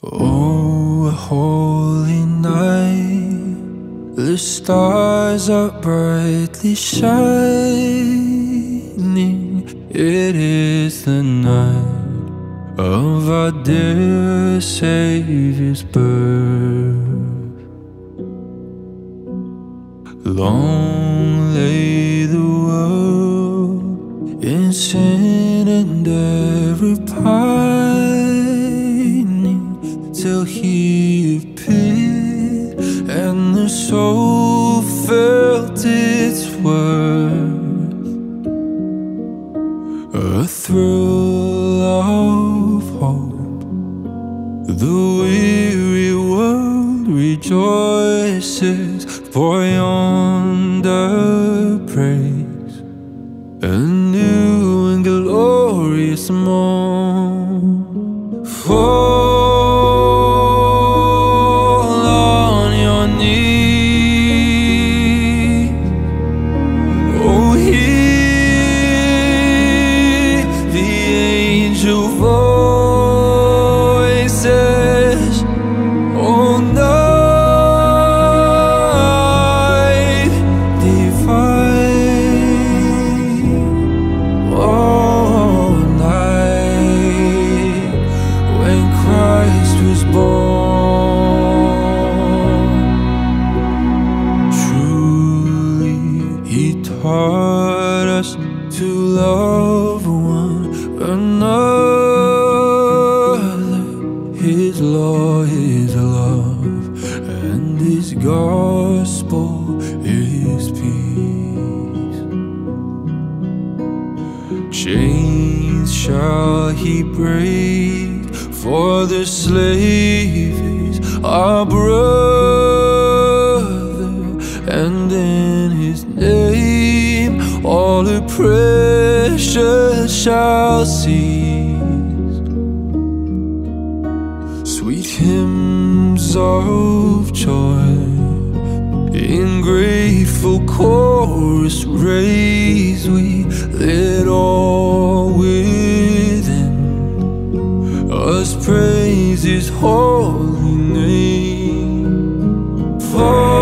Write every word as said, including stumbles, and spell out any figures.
Oh, holy night, the stars are brightly shining. It is the night of our dear Savior's birth. Long lay the world in sin and every pining, till He appeared and the soul felt its worth. A thrill of hope, the weary world rejoices, for yonder praise a new and glorious morn. Fall on your knees, oh, hear the angel voices, oh, night divine, oh, night when Christ was born. Truly He taught us to love one another. His law is love, and His gospel is peace. Chains shall He break, for the slave is our brother, and in His name all oppression shall cease. Sweet hymns of joy in grateful chorus raise we, let all within us praise His holy name. For